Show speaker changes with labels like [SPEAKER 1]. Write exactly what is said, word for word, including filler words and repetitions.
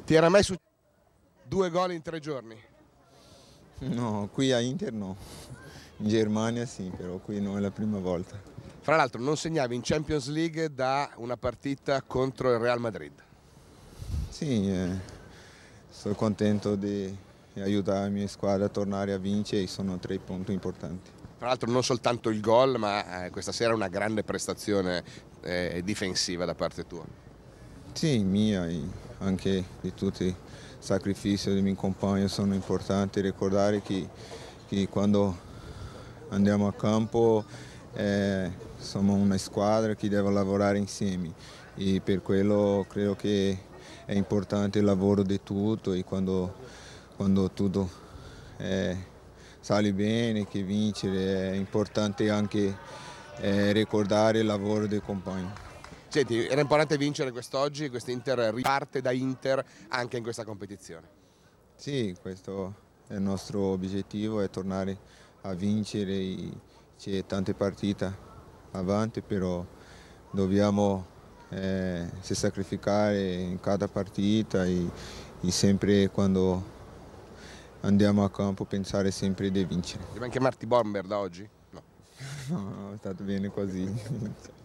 [SPEAKER 1] Ti era mai su due gol in tre giorni?
[SPEAKER 2] No, qui a Inter no. In Germania sì, però qui non è la prima volta.
[SPEAKER 1] Fra l'altro non segnavi in Champions League da una partita contro il Real Madrid.
[SPEAKER 2] Sì, eh, sono contento di aiutare la mia squadra a tornare a vincere e sono tre punti importanti.
[SPEAKER 1] Fra l'altro non soltanto il gol, ma eh, questa sera una grande prestazione eh, difensiva da parte tua.
[SPEAKER 2] Sì, mia e anche di tutti i sacrifici dei miei compagni sono importanti. Ricordare che, che quando andiamo a campo eh, siamo una squadra che deve lavorare insieme e per quello credo che è importante il lavoro di tutto e quando, quando tutto eh, sale bene, che vincere è importante anche eh, ricordare il lavoro dei compagni.
[SPEAKER 1] Senti, era importante vincere quest'oggi, quest'Inter riparte da Inter anche in questa competizione.
[SPEAKER 2] Sì, questo è il nostro obiettivo, è tornare a vincere, c'è tante partite avanti, però dobbiamo eh, si sacrificare in cada partita e, e sempre quando andiamo a campo pensare sempre di vincere.
[SPEAKER 1] Devi anche chiamarti Bomber da oggi? No.
[SPEAKER 2] No, no, è stato bene così.